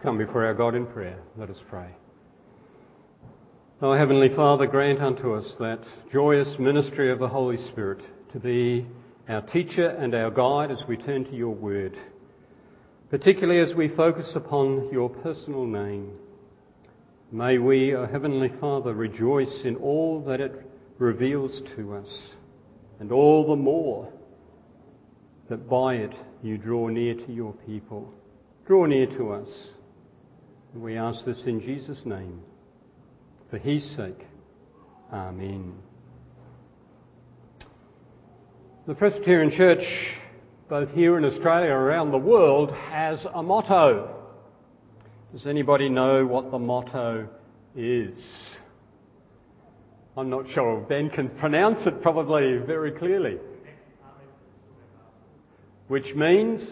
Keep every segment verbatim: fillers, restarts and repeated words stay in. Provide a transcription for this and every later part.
Come before our God in prayer. Let us pray. Our Heavenly Father, grant unto us that joyous ministry of the Holy Spirit to be our teacher and our guide as we turn to your word, particularly as we focus upon your personal name. May we, O Heavenly Father, rejoice in all that it reveals to us, and all the more that by it you draw near to your people. Draw near to us. We ask this in Jesus' name. For his sake. Amen. The Presbyterian Church, both here in Australia and around the world, has a motto. Does anybody know what the motto is? I'm not sure. Ben can pronounce it probably very clearly. Which means,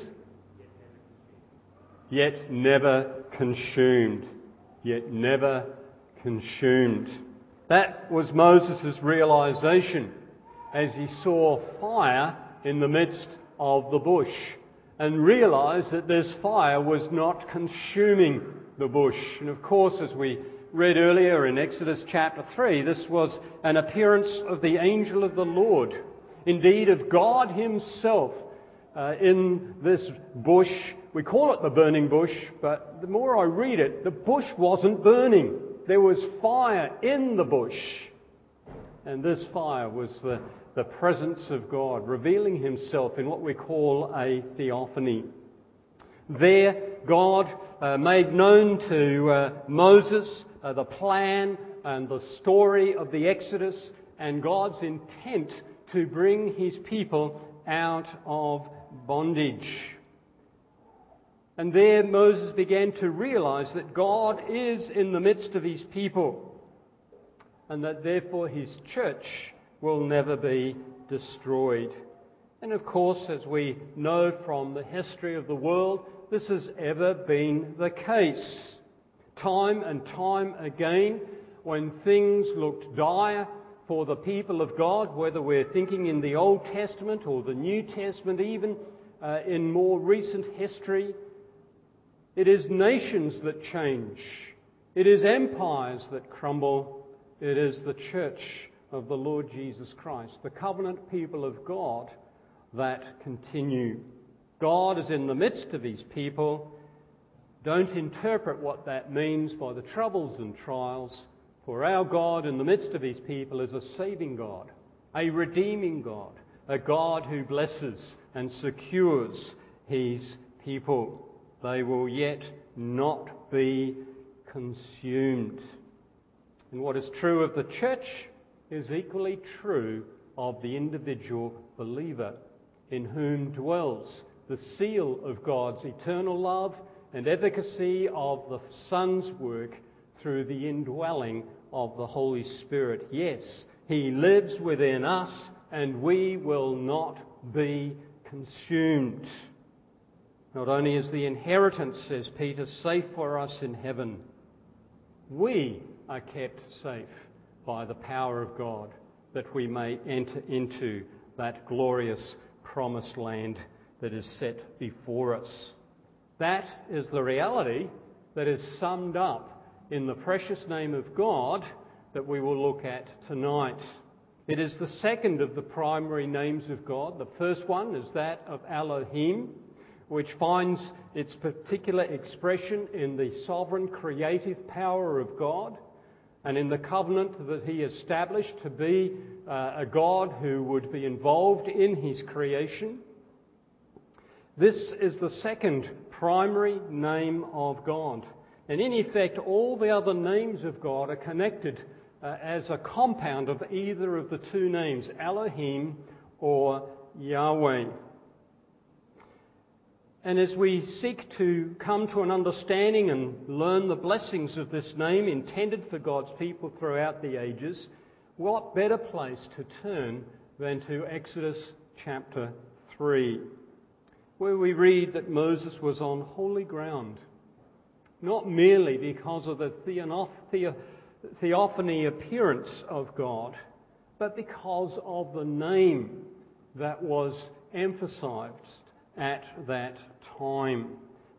yet never consumed. Yet never consumed. That was Moses' realisation as he saw fire in the midst of the bush and realised that this fire was not consuming the bush. And of course, as we read earlier in Exodus chapter three, this was an appearance of the angel of the Lord, indeed of God himself, uh, in this bush. We call it the burning bush, but the more I read it, the bush wasn't burning. There was fire in the bush. And this fire was the, the presence of God, revealing himself in what we call a theophany. There, God uh, made known to uh, Moses uh, the plan and the story of the Exodus and God's intent to bring his people out of bondage. And there Moses began to realise that God is in the midst of his people and that therefore his church will never be destroyed. And of course, as we know from the history of the world, this has ever been the case. Time and time again, when things looked dire for the people of God, whether we're thinking in the Old Testament or the New Testament, even uh, in more recent history, it is nations that change. It is empires that crumble. It is the church of the Lord Jesus Christ, the covenant people of God, that continue. God is in the midst of his people. Don't interpret what that means by the troubles and trials, for our God in the midst of his people is a saving God, a redeeming God, a God who blesses and secures his people. They will yet not be consumed. And what is true of the church is equally true of the individual believer, in whom dwells the seal of God's eternal love and efficacy of the Son's work through the indwelling of the Holy Spirit. Yes, he lives within us and we will not be consumed. Not only is the inheritance, says Peter, safe for us in heaven, we are kept safe by the power of God, that we may enter into that glorious promised land that is set before us. That is the reality that is summed up in the precious name of God that we will look at tonight. It is the second of the primary names of God. The first one is that of Elohim, which finds its particular expression in the sovereign creative power of God and in the covenant that he established to be uh, a God who would be involved in his creation. This is the second primary name of God. And in effect, all the other names of God are connected uh, as a compound of either of the two names, Elohim or Yahweh. And as we seek to come to an understanding and learn the blessings of this name intended for God's people throughout the ages, what better place to turn than to Exodus chapter three, where we read that Moses was on holy ground, not merely because of the theophany appearance of God, but because of the name that was emphasized at that time.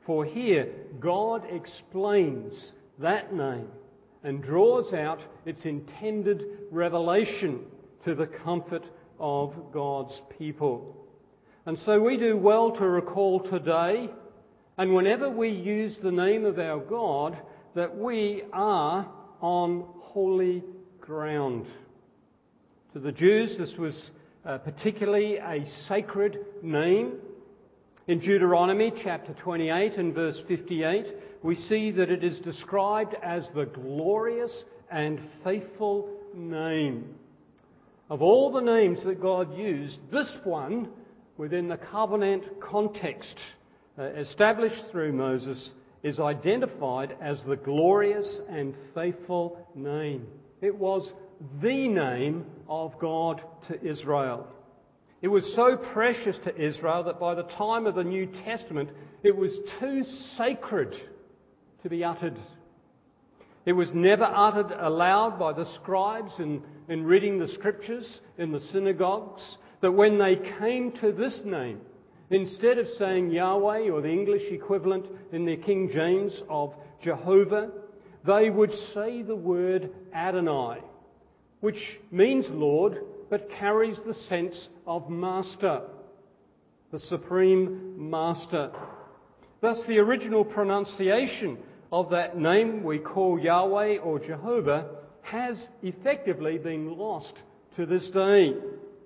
For here, God explains that name and draws out its intended revelation to the comfort of God's people. And so we do well to recall today, and whenever we use the name of our God, that we are on holy ground. To the Jews, this was uh, particularly a sacred name. In Deuteronomy chapter twenty-eight and verse fifty-eight, we see that it is described as the glorious and faithful name. Of all the names that God used, this one, within the covenant context uh, established through Moses, is identified as the glorious and faithful name. It was the name of God to Israel. It was so precious to Israel that by the time of the New Testament, it was too sacred to be uttered. It was never uttered aloud by the scribes in, in reading the scriptures in the synagogues, that when they came to this name, instead of saying Yahweh, or the English equivalent in the King James of Jehovah, they would say the word Adonai, which means Lord, but carries the sense of master, the supreme master. Thus, the original pronunciation of that name we call Yahweh or Jehovah has effectively been lost to this day.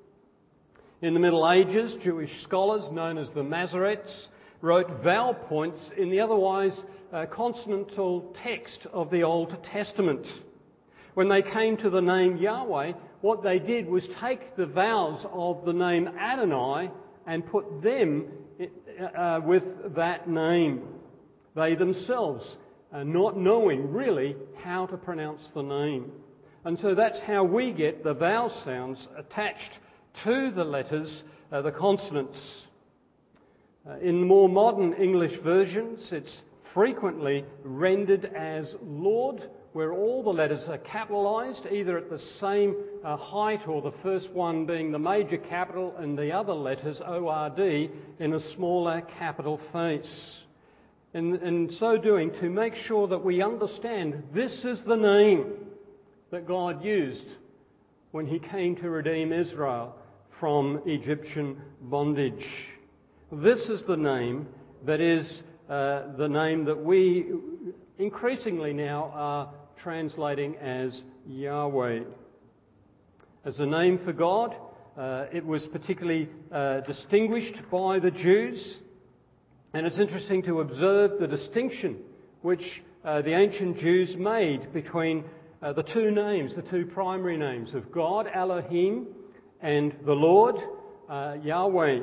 In the Middle Ages, Jewish scholars known as the Masoretes wrote vowel points in the otherwise uh, consonantal text of the Old Testament. When they came to the name Yahweh, what they did was take the vowels of the name Adonai and put them uh, with that name. They themselves uh, not knowing really how to pronounce the name. And so that's how we get the vowel sounds attached to the letters, uh, the consonants. Uh, in more modern English versions, it's frequently rendered as Lord, where all the letters are capitalised, either at the same uh, height or the first one being the major capital and the other letters, O R D, in a smaller capital face. In, in so doing, to make sure that we understand this is the name that God used when he came to redeem Israel from Egyptian bondage. This is the name that is uh, the name that we increasingly now are translating as Yahweh. As a name for God, uh, it was particularly uh, distinguished by the Jews, and it's interesting to observe the distinction which uh, the ancient Jews made between uh, the two names, the two primary names of God, Elohim, and the Lord, uh, Yahweh.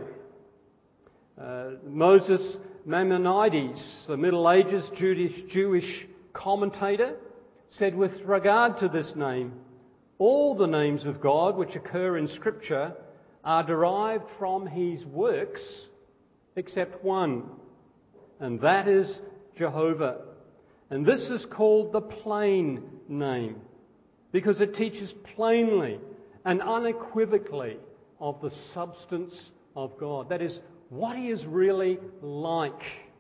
Uh, Moses Maimonides, the Middle Ages Jewish, Jewish commentator, said with regard to this name, all the names of God which occur in Scripture are derived from his works except one, and that is Jehovah. And this is called the plain name because it teaches plainly and unequivocally of the substance of God. That is, what he is really like.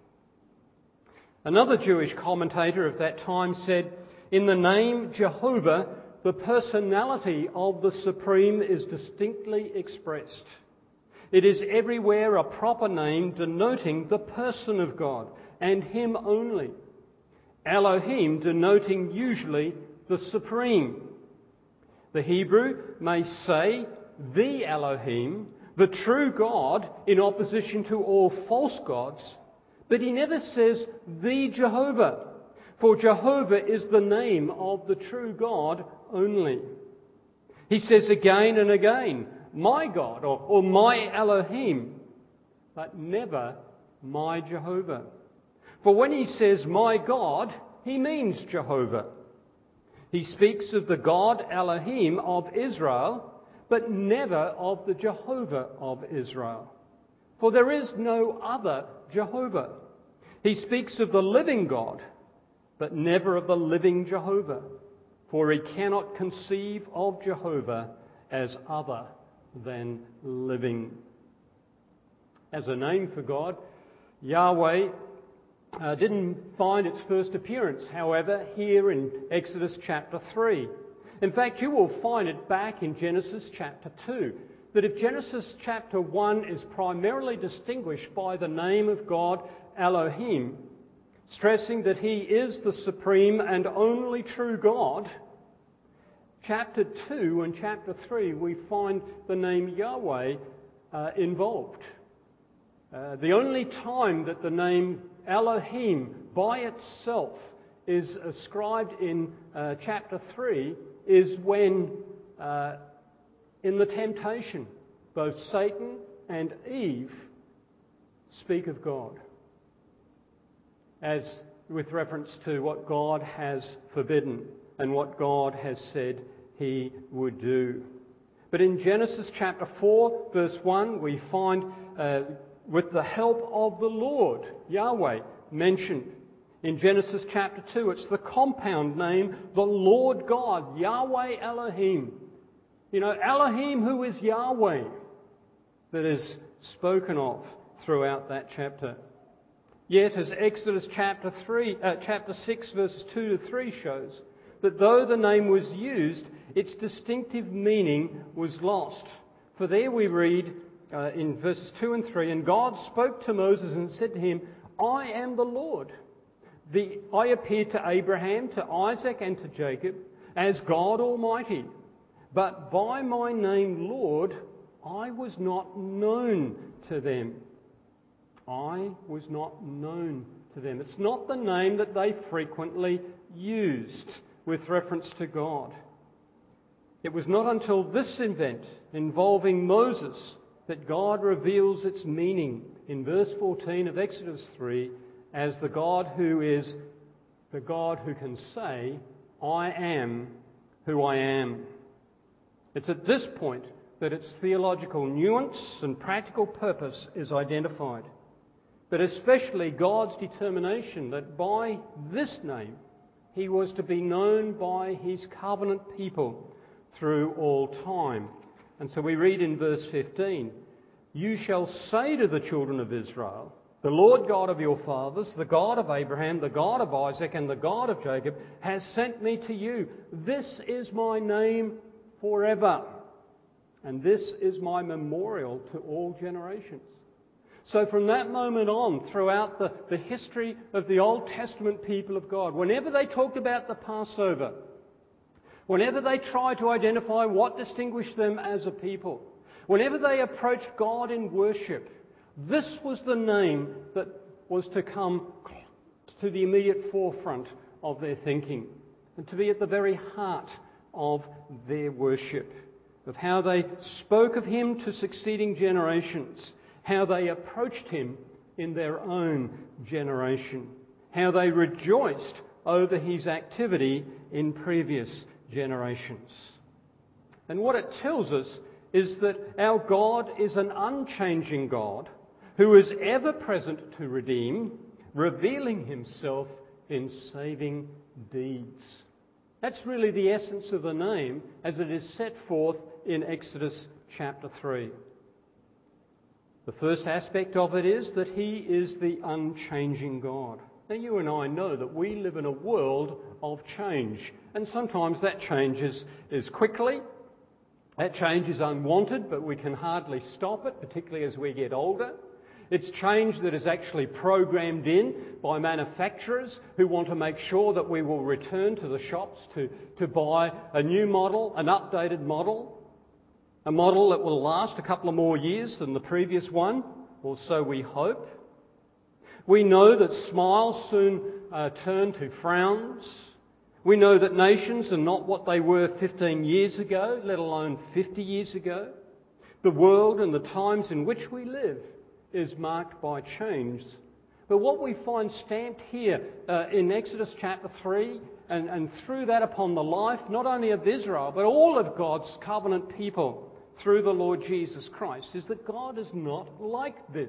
Another Jewish commentator of that time said, in the name Jehovah, the personality of the Supreme is distinctly expressed. It is everywhere a proper name denoting the person of God, and him only. Elohim denoting usually the Supreme. The Hebrew may say the Elohim, the true God, in opposition to all false gods, but he never says the Jehovah, for Jehovah is the name of the true God only. He says again and again, my God, or, or my Elohim, but never my Jehovah. For when he says my God, he means Jehovah. He speaks of the God Elohim of Israel, but never of the Jehovah of Israel. For there is no other Jehovah. He speaks of the living God, but never of the living Jehovah. For he cannot conceive of Jehovah as other than living. As a name for God, Yahweh uh, didn't find its first appearance, however, here in Exodus chapter three. In fact, you will find it back in Genesis chapter two. That if Genesis chapter one is primarily distinguished by the name of God, Elohim, stressing that He is the supreme and only true God, chapter two and chapter three we find the name Yahweh uh, involved. Uh, the only time that the name Elohim by itself is ascribed in uh, chapter three is when uh, in the temptation, both Satan and Eve speak of God, as with reference to what God has forbidden and what God has said He would do. But in Genesis chapter four, verse one, we find, uh, with the help of the Lord, Yahweh, mentioned. In Genesis chapter two, it's the compound name, the Lord God, Yahweh Elohim. You know, Elohim, who is Yahweh, that is spoken of throughout that chapter. Yet, as Exodus chapter three, uh, chapter six, verses two to three shows, that though the name was used, its distinctive meaning was lost. For there we read uh, in verses two and three, "And God spoke to Moses and said to him, I am the Lord. The, I appeared to Abraham, to Isaac, and to Jacob as God Almighty. But by my name, Lord, I was not known to them." I was not known to them. It's not the name that they frequently used with reference to God. It was not until this event involving Moses that God reveals its meaning in verse fourteen of Exodus three as the God who is the God who can say, "I am who I am." It's at this point that its theological nuance and practical purpose is identified, but especially God's determination that by this name He was to be known by His covenant people through all time. And so we read in verse fifteen, "You shall say to the children of Israel, the Lord God of your fathers, the God of Abraham, the God of Isaac, and the God of Jacob, has sent me to you. This is my name forever, and this is my memorial to all generations." So from that moment on, throughout the, the history of the Old Testament people of God, whenever they talked about the Passover, whenever they tried to identify what distinguished them as a people, whenever they approached God in worship, this was the name that was to come to the immediate forefront of their thinking and to be at the very heart of their worship, of how they spoke of Him to succeeding generations, how they approached Him in their own generation, how they rejoiced over His activity in previous generations. And what it tells us is that our God is an unchanging God who is ever present to redeem, revealing Himself in saving deeds. That's really the essence of the name as it is set forth in Exodus chapter three. The first aspect of it is that He is the unchanging God. Now, you and I know that we live in a world of change, and sometimes that change is, is quickly. That change is unwanted, but we can hardly stop it, particularly as we get older. It's change that is actually programmed in by manufacturers who want to make sure that we will return to the shops to, to buy a new model, an updated model, a model that will last a couple of more years than the previous one, or so we hope. We know that smiles soon uh, turn to frowns. We know that nations are not what they were fifteen years ago, let alone fifty years ago. The world and the times in which we live is marked by change. But what we find stamped here uh, in Exodus chapter three, and, and through that upon the life not only of Israel, but all of God's covenant people through the Lord Jesus Christ, is that God is not like this.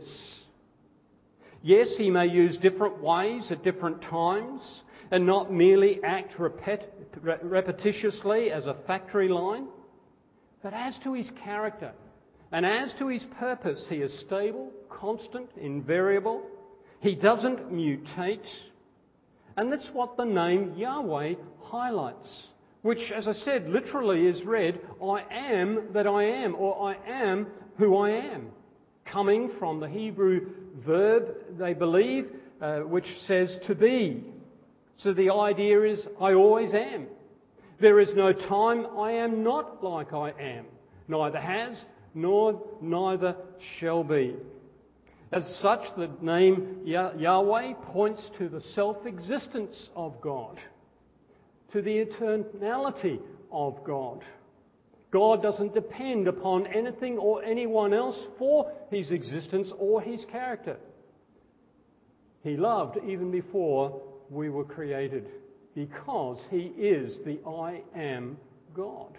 Yes, He may use different ways at different times and not merely act repet- repetitiously as a factory line, but as to His character and as to His purpose, He is stable, constant, invariable. He doesn't mutate. And that's what the name Yahweh highlights, which, as I said, literally is read, I am that I am, or I am who I am, coming from the Hebrew verb, they believe, uh, which says to be. So the idea is, I always am. There is no time I am not like I am. Neither has, nor neither shall be. As such, the name Yahweh points to the self-existence of God, to the eternality of God. God doesn't depend upon anything or anyone else for his existence or his character. He loved even before we were created, because he is the I am God.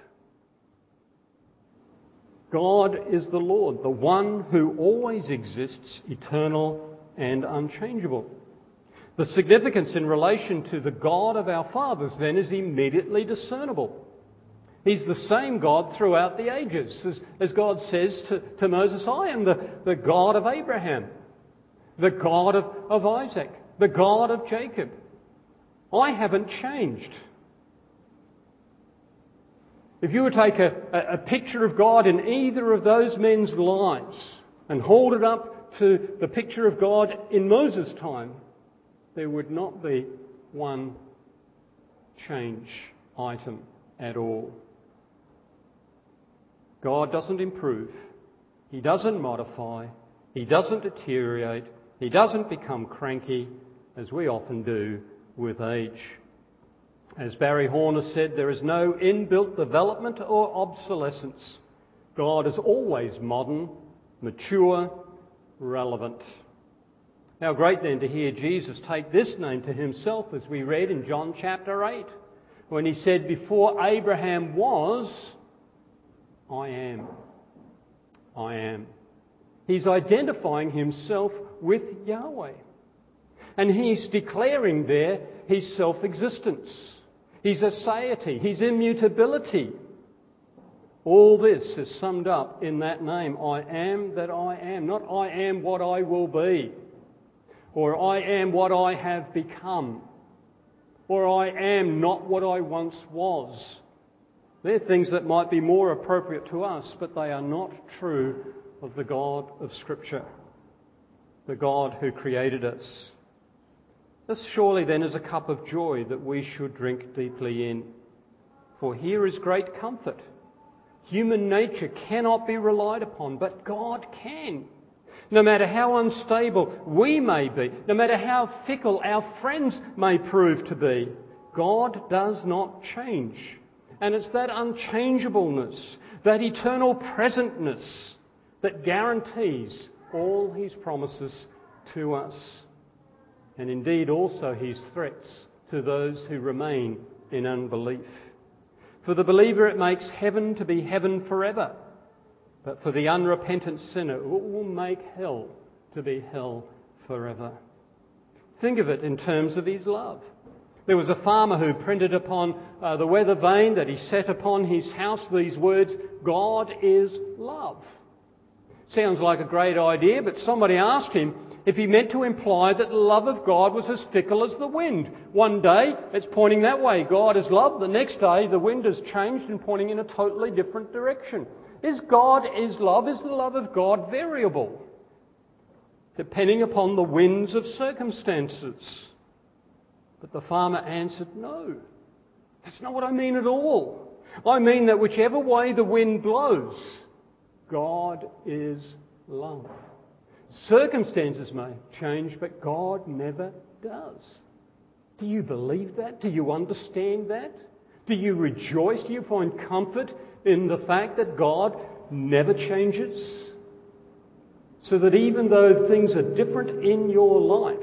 God is the Lord, the one who always exists, eternal and unchangeable. The significance in relation to the God of our fathers then is immediately discernible. He's the same God throughout the ages. As, as God says to, to Moses, I am the, the God of Abraham, the God of, of Isaac, the God of Jacob. I haven't changed. If you were to take a, a, a picture of God in either of those men's lives and hold it up to the picture of God in Moses' time, there would not be one change item at all. God doesn't improve. He doesn't modify. He doesn't deteriorate. He doesn't become cranky, as we often do with age. As Barry Horner said, there is no inbuilt development or obsolescence. God is always modern, mature, relevant. How great then to hear Jesus take this name to himself, as we read in John chapter eight, when he said, before Abraham was, I am. I am. He's identifying himself with Yahweh. And he's declaring there his self-existence, his aseity, his immutability. All this is summed up in that name, I am that I am. Not I am what I will be, or I am what I have become, or I am not what I once was. They're things that might be more appropriate to us, but they are not true of the God of Scripture, the God who created us. This surely then is a cup of joy that we should drink deeply in. For here is great comfort. Human nature cannot be relied upon, but God can. No matter how unstable we may be, no matter how fickle our friends may prove to be, God does not change. And it's that unchangeableness, that eternal presentness, that guarantees all his promises to us. And indeed also his threats to those who remain in unbelief. For the believer it makes heaven to be heaven forever. But for the unrepentant sinner it will make hell to be hell forever. Think of it in terms of his love. There was a farmer who printed upon uh, the weather vane that he set upon his house these words, God is love. Sounds like a great idea, but somebody asked him if he meant to imply that the love of God was as fickle as the wind. One day it's pointing that way, God is love. The next day the wind has changed and pointing in a totally different direction. Is God is love? Is the love of God variable, depending upon the winds of circumstances? But the farmer answered, no, that's not what I mean at all. I mean that whichever way the wind blows, God is love. Circumstances may change, but God never does. Do you believe that? Do you understand that? Do you rejoice? Do you find comfort in the fact that God never changes? So that even though things are different in your life,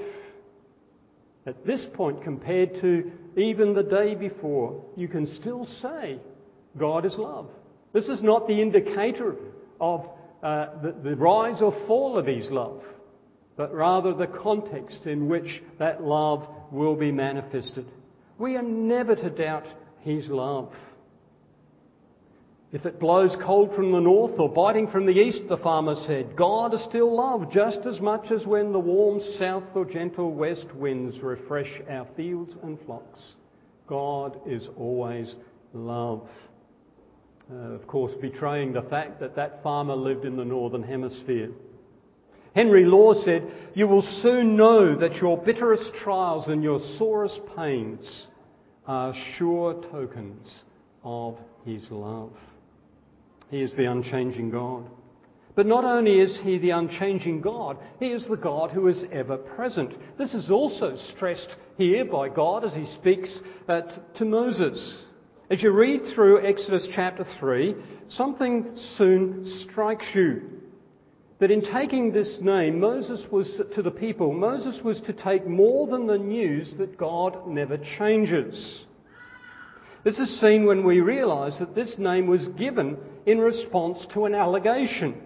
at this point compared to even the day before, you can still say, God is love. This is not the indicator of uh, the, the rise or fall of his love, but rather the context in which that love will be manifested. We are never to doubt his love. If it blows cold from the north or biting from the east, the farmer said, God is still love, just as much as when the warm south or gentle west winds refresh our fields and flocks. God is always love. Uh, of course, betraying the fact that that farmer lived in the northern hemisphere. Henry Law said, you will soon know that your bitterest trials and your sorest pains are sure tokens of his love. He is the unchanging God. But not only is he the unchanging God, he is the God who is ever present. This is also stressed here by God as he speaks uh, t- to Moses. As you read through Exodus chapter three, something soon strikes you. That in taking this name, Moses was to the people, Moses was to take more than the news that God never changes. This is seen when we realise that this name was given in response to an allegation.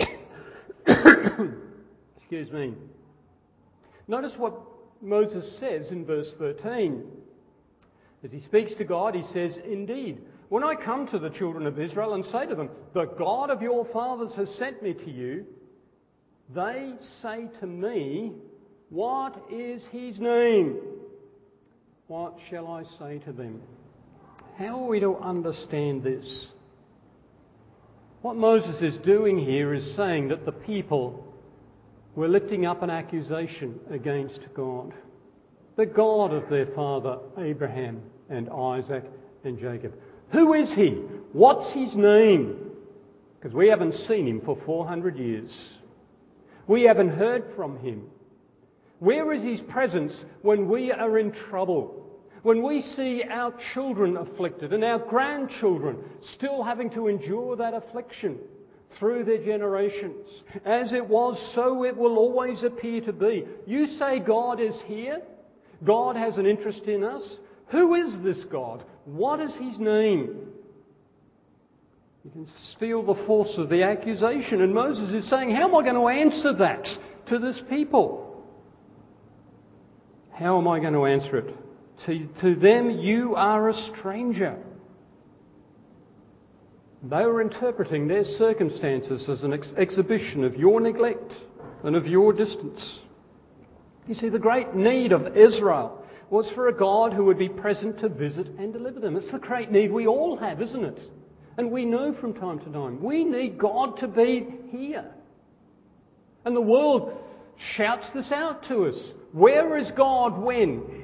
Excuse me. Notice what Moses says in verse thirteen. As he speaks to God, he says, indeed, when I come to the children of Israel and say to them, the God of your fathers has sent me to you, they say to me, what is his name? What shall I say to them? How are we to understand this? What Moses is doing here is saying that the people were lifting up an accusation against God. The God of their father Abraham and Isaac and Jacob. Who is he? What's his name? Because we haven't seen him for four hundred years. We haven't heard from him. Where is his presence when we are in trouble? When we see our children afflicted and our grandchildren still having to endure that affliction through their generations. As it was, so it will always appear to be. You say God is here. God has an interest in us. Who is this God? What is his name? You can feel the force of the accusation. And Moses is saying, how am I going to answer that to this people? How am I going to answer it? To, to them, you are a stranger. They were interpreting their circumstances as an ex- exhibition of your neglect and of your distance. You see, the great need of Israel was for a God who would be present to visit and deliver them. It's the great need we all have, isn't it? And we know from time to time, we need God to be here. And the world shouts this out to us. Where is God when?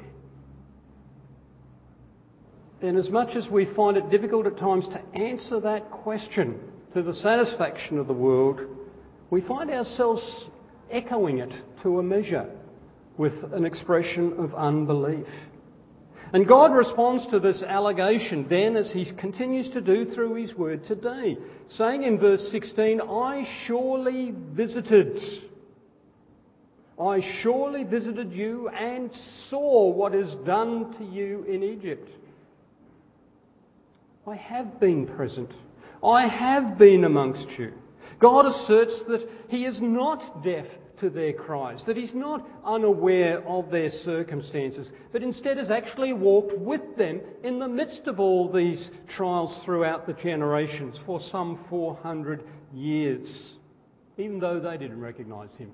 And as much as we find it difficult at times to answer that question to the satisfaction of the world, we find ourselves echoing it to a measure with an expression of unbelief. And God responds to this allegation then as he continues to do through his word today, saying in verse sixteen, I surely visited. I surely visited you and saw what is done to you in Egypt. I have been present. I have been amongst you. God asserts that he is not deaf to their cries, that he's not unaware of their circumstances, but instead has actually walked with them in the midst of all these trials throughout the generations for some four hundred years, even though they didn't recognise him,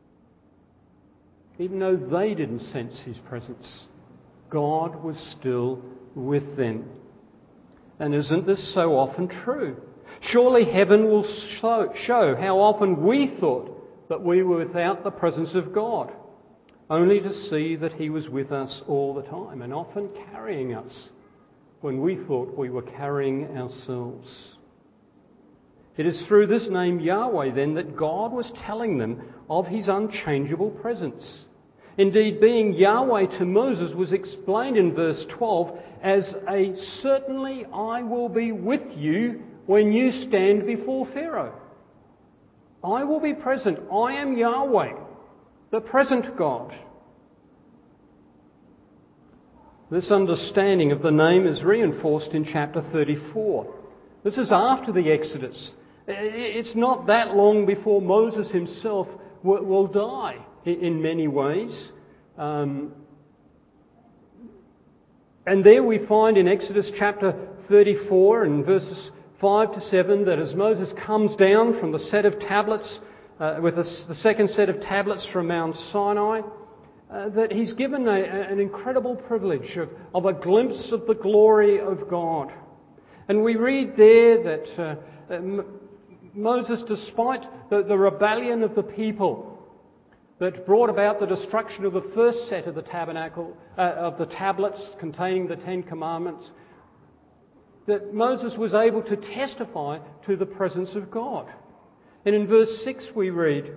even though they didn't sense his presence. God was still with them. And isn't this so often true? Surely heaven will show, show how often we thought that we were without the presence of God, only to see that he was with us all the time and often carrying us when we thought we were carrying ourselves. It is through this name Yahweh then that God was telling them of his unchangeable presence. Indeed, being Yahweh to Moses was explained in verse twelve as a certainly I will be with you when you stand before Pharaoh. I will be present. I am Yahweh, the present God. This understanding of the name is reinforced in chapter thirty-four. This is after the Exodus. It's not that long before Moses himself will die in many ways. Um, and there we find in Exodus chapter thirty-four and verses five to seven, that as Moses comes down from the set of tablets, uh, with the, the second set of tablets from Mount Sinai, uh, that he's given a, an incredible privilege of, of a glimpse of the glory of God. And we read there that uh, uh, Moses, despite the, the rebellion of the people that brought about the destruction of the first set of the tabernacle, uh, of the tablets containing the Ten Commandments, that Moses was able to testify to the presence of God. And in verse six we read,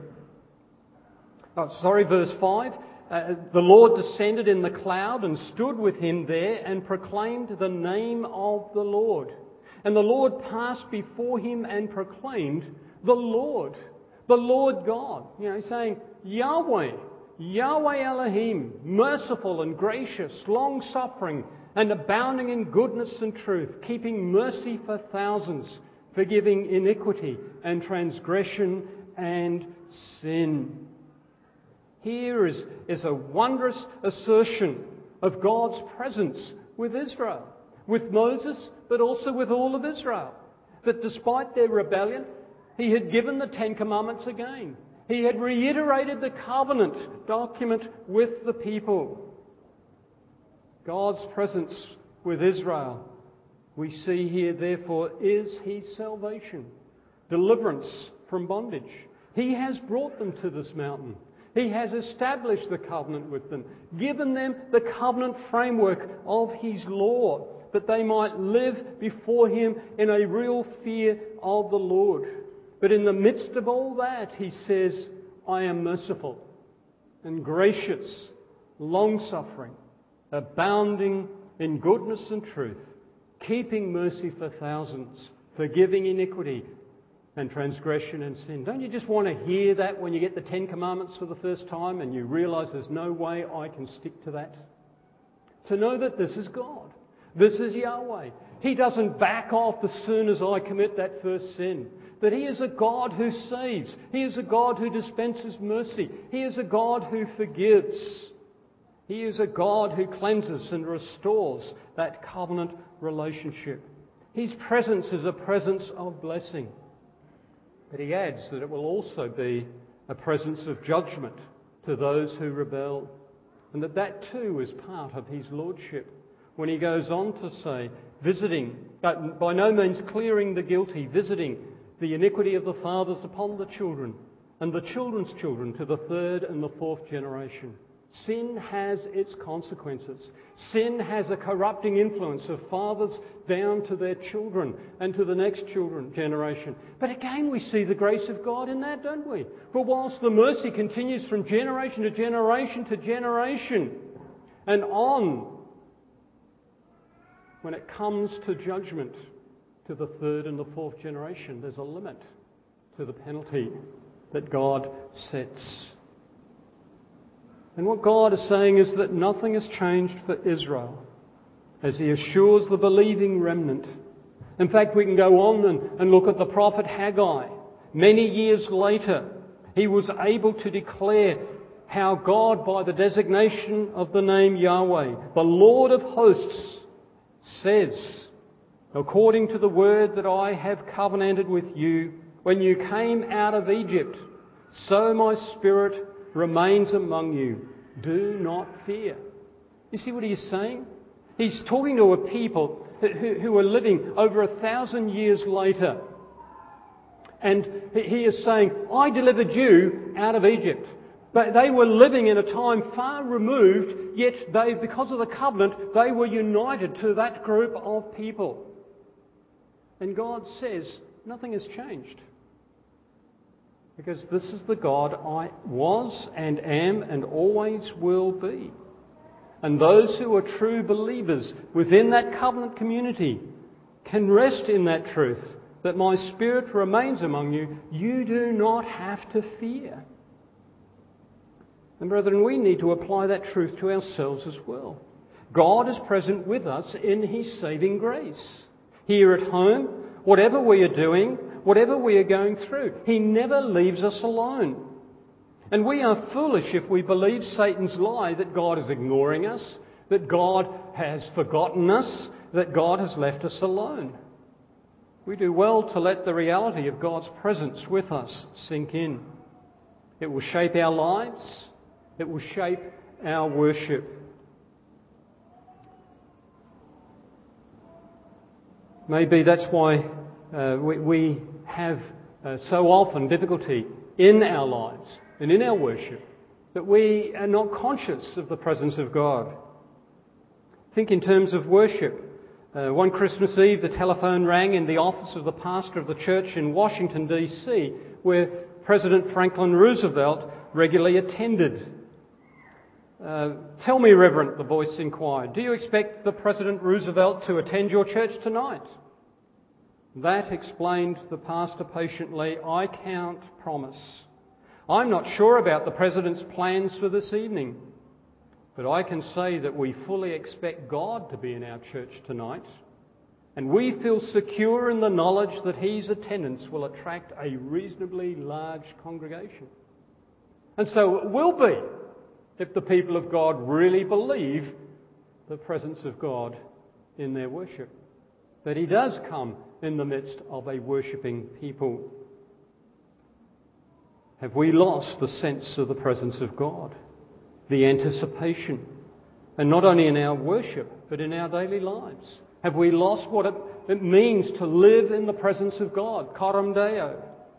oh, sorry, verse five, uh, the Lord descended in the cloud and stood with him there and proclaimed the name of the Lord. And the Lord passed before him and proclaimed, the Lord, the Lord God. You know, saying, Yahweh, Yahweh Elohim, merciful and gracious, long-suffering and abounding in goodness and truth, keeping mercy for thousands, forgiving iniquity and transgression and sin. Here is, is a wondrous assertion of God's presence with Israel, with Moses, but also with all of Israel. That despite their rebellion, he had given the Ten Commandments again. He had reiterated the covenant document with the people. God's presence with Israel, we see here, therefore, is his salvation, deliverance from bondage. He has brought them to this mountain. He has established the covenant with them, given them the covenant framework of his law, that they might live before him in a real fear of the Lord. But in the midst of all that, he says, I am merciful and gracious, long-suffering, abounding in goodness and truth, keeping mercy for thousands, forgiving iniquity and transgression and sin. Don't you just want to hear that when you get the Ten Commandments for the first time and you realise there's no way I can stick to that? To know that this is God. This is Yahweh. He doesn't back off as soon as I commit that first sin. That he is a God who saves. He is a God who dispenses mercy. He is a God who forgives. He is a God who cleanses and restores that covenant relationship. His presence is a presence of blessing. But he adds that it will also be a presence of judgment to those who rebel. And that that too is part of his lordship. When he goes on to say, visiting, but by no means clearing the guilty, visiting the iniquity of the fathers upon the children, and the children's children to the third and the fourth generation. Sin has its consequences. Sin has a corrupting influence of fathers down to their children and to the next children generation. But again, we see the grace of God in that, don't we? For whilst the mercy continues from generation to generation to generation and on, when it comes to judgment to the third and the fourth generation, there's a limit to the penalty that God sets. And what God is saying is that nothing has changed for Israel as he assures the believing remnant. In fact, we can go on and, and look at the prophet Haggai. Many years later, he was able to declare how God, by the designation of the name Yahweh, the Lord of hosts, says, according to the word that I have covenanted with you when you came out of Egypt, so my spirit remains among you. Do not fear. You see what he's saying? He's talking to a people who, who are living over a thousand years later. And he is saying, I delivered you out of Egypt. But they were living in a time far removed, yet they, because of the covenant, they were united to that group of people. And God says, nothing has changed. Because this is the God I was and am and always will be. And those who are true believers within that covenant community can rest in that truth, that my spirit remains among you. You do not have to fear. And brethren, we need to apply that truth to ourselves as well. God is present with us in his saving grace. Here at home, whatever we are doing, whatever we are going through, he never leaves us alone. And we are foolish if we believe Satan's lie that God is ignoring us, that God has forgotten us, that God has left us alone. we do well to let the reality of God's presence with us sink in. It will shape our lives. It will shape our worship. Maybe that's why uh, we, we have uh, so often difficulty in our lives and in our worship, that we are not conscious of the presence of God. Think in terms of worship. Uh, one Christmas Eve, the telephone rang in the office of the pastor of the church in Washington, D C, where President Franklin Roosevelt regularly attended. Uh, Tell me, Reverend, the voice inquired, do you expect the President Roosevelt to attend your church tonight? That, explained the pastor patiently, I can't promise. I'm not sure about the President's plans for this evening, but I can say that we fully expect God to be in our church tonight, and we feel secure in the knowledge that His attendance will attract a reasonably large congregation. And so it will be, if the people of God really believe the presence of God in their worship, that He does come in the midst of a worshipping people. Have we lost the sense of the presence of God, the anticipation, and not only in our worship, but in our daily lives? Have we lost what it, it means to live in the presence of God, coram Deo?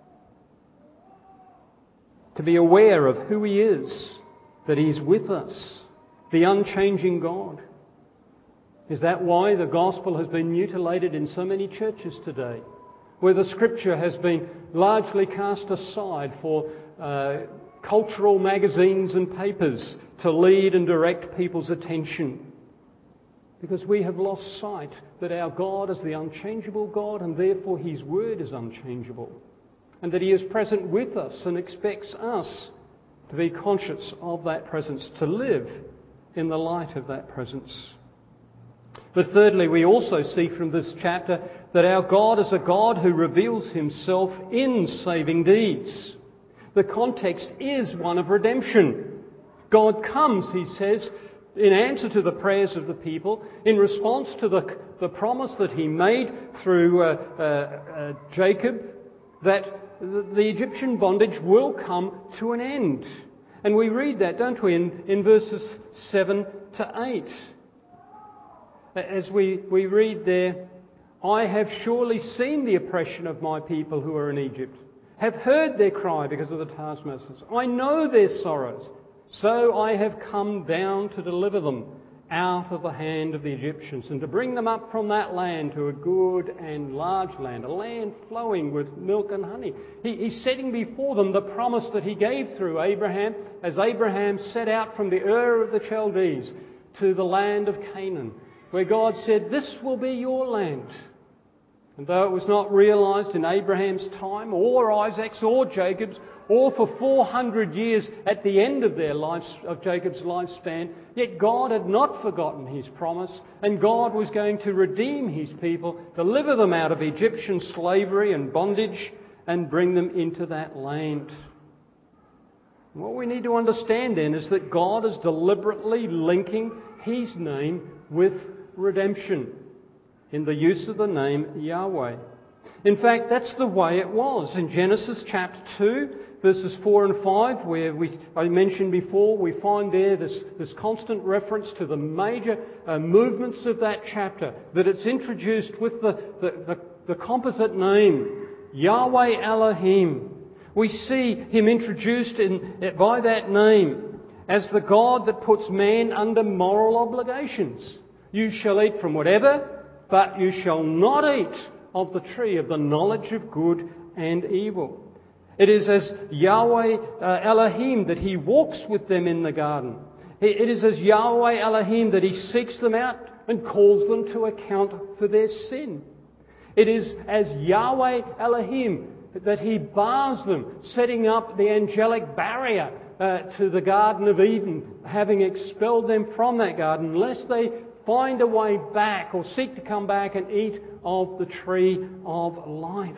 To be aware of who He is, that He's with us, the unchanging God. Is that why the gospel has been mutilated in so many churches today, where the scripture has been largely cast aside for uh, cultural magazines and papers to lead and direct people's attention? Because we have lost sight that our God is the unchangeable God, and therefore His word is unchangeable, and that He is present with us and expects us to be conscious of that presence, to live in the light of that presence. But thirdly, we also see from this chapter that our God is a God who reveals Himself in saving deeds. The context is one of redemption. God comes, He says, in answer to the prayers of the people, in response to the, the promise that He made through uh, uh, uh, Jacob, that the, the Egyptian bondage will come to an end. And we read that, don't we, in, in verses seven to eight. As we, we read there, I have surely seen the oppression of my people who are in Egypt, have heard their cry because of the taskmasters. I know their sorrows, so I have come down to deliver them out of the hand of the Egyptians and to bring them up from that land to a good and large land, a land flowing with milk and honey. He, he's setting before them the promise that He gave through Abraham as Abraham set out from the Ur of the Chaldees to the land of Canaan, where God said, this will be your land. And though it was not realised in Abraham's time, or Isaac's, or Jacob's, or for four hundred years at the end of their lives, of Jacob's lifespan, yet God had not forgotten His promise, and God was going to redeem His people, deliver them out of Egyptian slavery and bondage, and bring them into that land. And what we need to understand then is that God is deliberately linking His name with redemption in the use of the name Yahweh. In fact, that's the way it was. In Genesis chapter two, verses four and five, where we, I mentioned before, we find there this, this constant reference to the major uh, movements of that chapter, that it's introduced with the, the, the, the composite name, Yahweh Elohim. We see Him introduced in, by that name as the God that puts man under moral obligations. You shall eat from whatever, but you shall not eat of the tree of the knowledge of good and evil. It is as Yahweh uh, Elohim that He walks with them in the garden. It is as Yahweh Elohim that He seeks them out and calls them to account for their sin. It is as Yahweh Elohim that He bars them, setting up the angelic barrier uh, to the Garden of Eden, having expelled them from that garden, lest they find a way back or seek to come back and eat of the tree of life.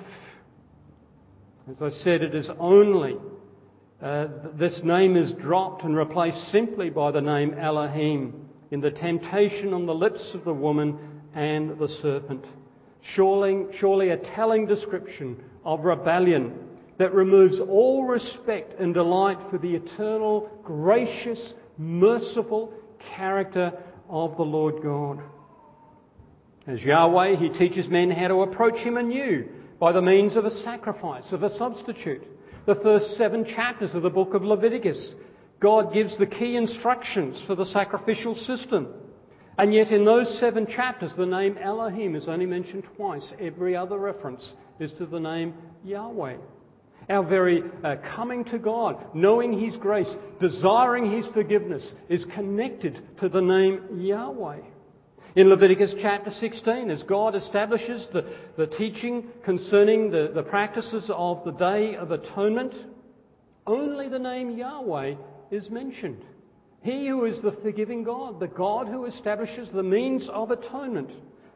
As I said, it is only uh, this name is dropped and replaced simply by the name Elohim in the temptation on the lips of the woman and the serpent. Surely, surely a telling description of rebellion that removes all respect and delight for the eternal, gracious, merciful character of the Lord God. As Yahweh, He teaches men how to approach Him anew by the means of a sacrifice, of a substitute. The first seven chapters of the book of Leviticus, God gives the key instructions for the sacrificial system. And yet in those seven chapters, the name Elohim is only mentioned twice. Every other reference is to the name Yahweh. Our very uh, coming to God, knowing His grace, desiring His forgiveness, is connected to the name Yahweh. In Leviticus chapter sixteen, as God establishes the, the teaching concerning the, the practices of the Day of Atonement, only the name Yahweh is mentioned. He who is the forgiving God, the God who establishes the means of atonement.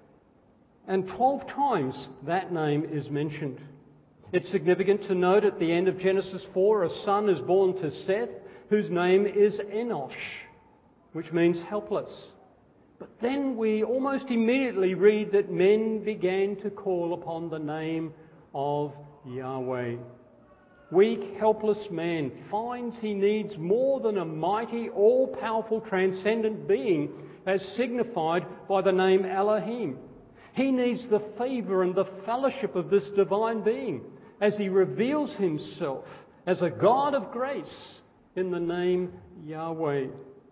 And twelve times that name is mentioned. It's significant to note at the end of Genesis four, a son is born to Seth, whose name is Enosh, which means helpless. But then we almost immediately read that men began to call upon the name of Yahweh. Weak, helpless man finds he needs more than a mighty, all-powerful, transcendent being as signified by the name Elohim. He needs the favour and the fellowship of this divine being as He reveals Himself as a God of grace in the name Yahweh.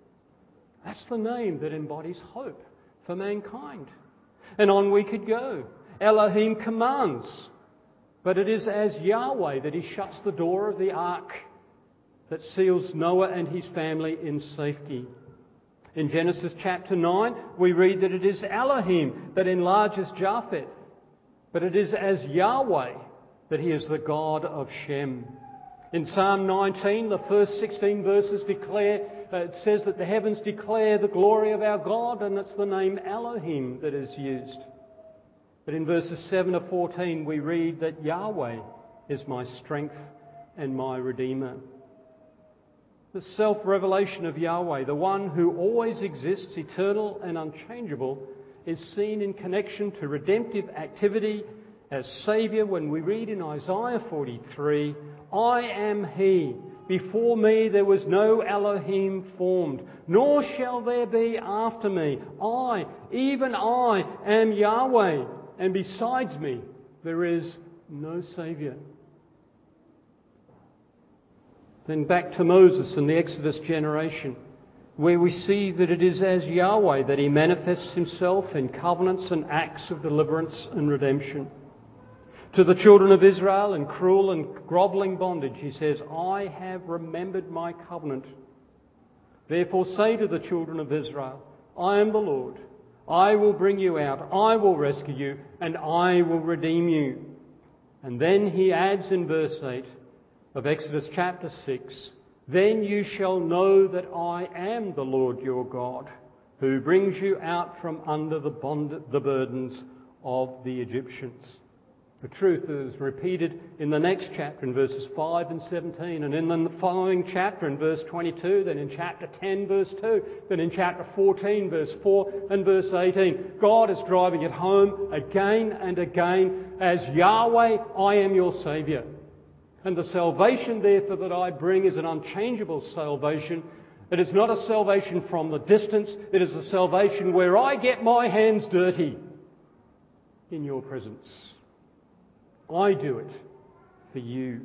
That's the name that embodies hope for mankind. And on we could go. Elohim commands, but it is as Yahweh that He shuts the door of the ark that seals Noah and his family in safety. In Genesis chapter nine, we read that it is Elohim that enlarges Japheth, but it is as Yahweh that He is the God of Shem. In Psalm nineteen, the first sixteen verses declare, uh, it says that the heavens declare the glory of our God, and it's the name Elohim that is used. But in verses seven to fourteen, we read that Yahweh is my strength and my Redeemer. The self-revelation of Yahweh, the one who always exists, eternal and unchangeable, is seen in connection to redemptive activity as Saviour when we read in Isaiah forty-three, I am He. Before me there was no Elohim formed, nor shall there be after me. I, even I, am Yahweh, and besides me there is no Saviour. Then back to Moses and the Exodus generation, where we see that it is as Yahweh that He manifests Himself in covenants and acts of deliverance and redemption. To the children of Israel in cruel and grovelling bondage, He says, I have remembered my covenant. Therefore say to the children of Israel, I am the Lord. I will bring you out. I will rescue you, and I will redeem you. And then He adds in verse eight of Exodus chapter six, then you shall know that I am the Lord your God, who brings you out from under the, bond, the burdens of the Egyptians. The truth is repeated in the next chapter in verses five and seventeen, and in the following chapter in verse twenty-two, then in chapter ten verse two, then in chapter fourteen verse four and verse eighteen. God is driving it home again and again as Yahweh, I am your Saviour. And the salvation therefore that I bring is an unchangeable salvation. It is not a salvation from the distance, it is a salvation where I get my hands dirty in your presence. I do it for you.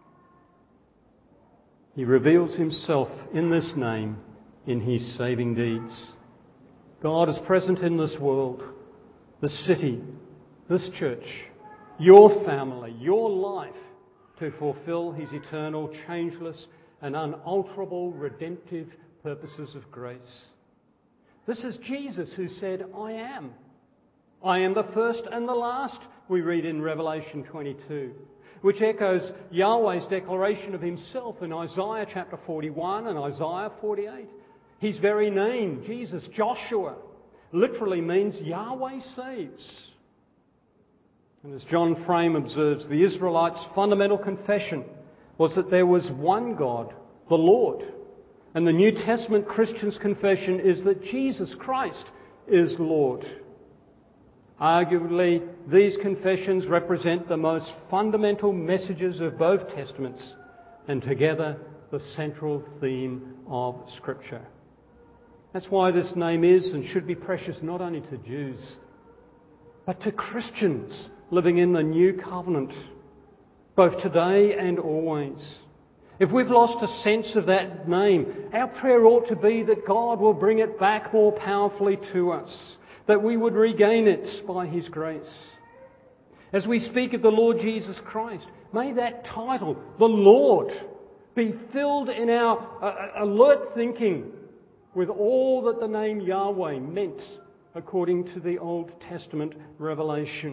He reveals Himself in this name in His saving deeds. God is present in this world, this city, this church, your family, your life, to fulfill His eternal, changeless and unalterable redemptive purposes of grace. This is Jesus who said, I am. I am the first and the last, we read in Revelation twenty-two, which echoes Yahweh's declaration of Himself in Isaiah chapter forty-one and Isaiah forty-eight. His very name, Jesus, Joshua, literally means Yahweh saves. And as John Frame observes, the Israelites' fundamental confession was that there was one God, the Lord. And the New Testament Christian's confession is that Jesus Christ is Lord. Arguably, these confessions represent the most fundamental messages of both Testaments, and together the central theme of Scripture. That's why this name is and should be precious not only to Jews, but to Christians living in the new covenant, both today and always. If we've lost a sense of that name, our prayer ought to be that God will bring it back more powerfully to us, that we would regain it by His grace. As we speak of the Lord Jesus Christ, may that title, the Lord, be filled in our uh, alert thinking with all that the name Yahweh meant according to the Old Testament revelation,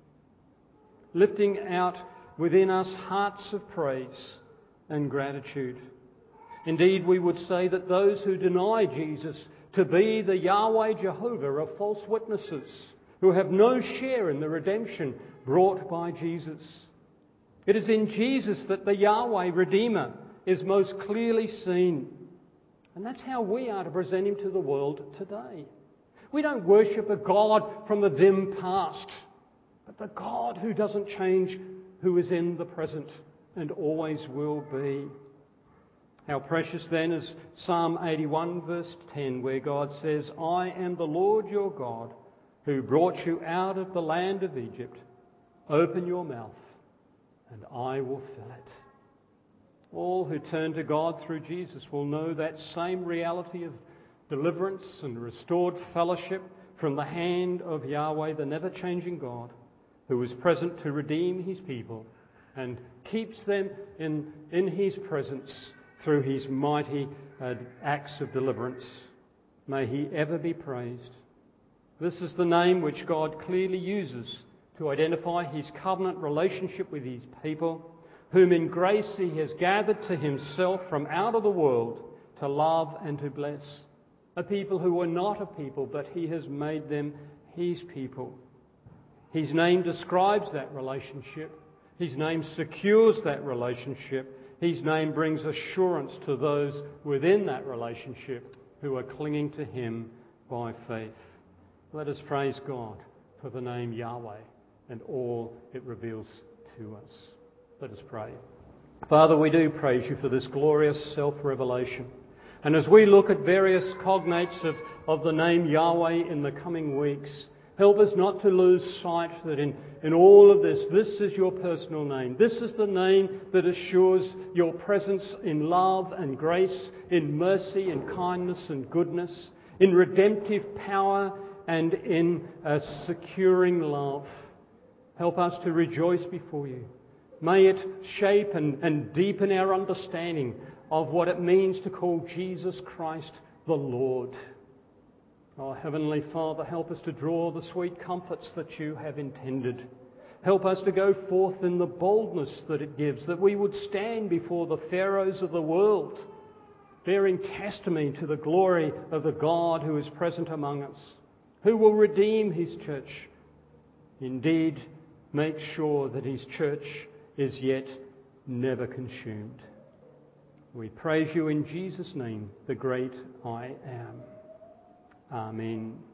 lifting out within us hearts of praise and gratitude. Indeed, we would say that those who deny Jesus to be the Yahweh Jehovah are false witnesses who have no share in the redemption brought by Jesus. It is in Jesus that the Yahweh Redeemer is most clearly seen. And that's how we are to present Him to the world today. We don't worship a God from the dim past, but the God who doesn't change, who is in the present and always will be. How precious then is Psalm eighty-one verse ten, where God says, "I am the Lord your God, who brought you out of the land of Egypt. Open your mouth, and I will fill it." All who turn to God through Jesus will know that same reality of deliverance and restored fellowship from the hand of Yahweh, the never-changing God, who is present to redeem His people and keeps them in, in His presence through His mighty uh, acts of deliverance. May He ever be praised. This is the name which God clearly uses to identify His covenant relationship with His people, whom in grace He has gathered to Himself from out of the world to love and to bless. A people who were not a people, but He has made them His people. His name describes that relationship. His name secures that relationship. His name brings assurance to those within that relationship who are clinging to Him by faith. Let us praise God for the name Yahweh and all it reveals to us. Let us pray. Father, we do praise You for this glorious self-revelation. And as we look at various cognates of, of the name Yahweh in the coming weeks, help us not to lose sight that in, in all of this, this is Your personal name. This is the name that assures Your presence in love and grace, in mercy and kindness and goodness, in redemptive power and in a securing love. Help us to rejoice before You. May it shape and, and deepen our understanding of what it means to call Jesus Christ the Lord. Oh, Heavenly Father, help us to draw the sweet comforts that You have intended. Help us to go forth in the boldness that it gives, that we would stand before the pharaohs of the world, bearing testimony to the glory of the God who is present among us, who will redeem His church. Indeed, make sure that His church is yet never consumed. We praise You in Jesus' name, the great I Am. Amen.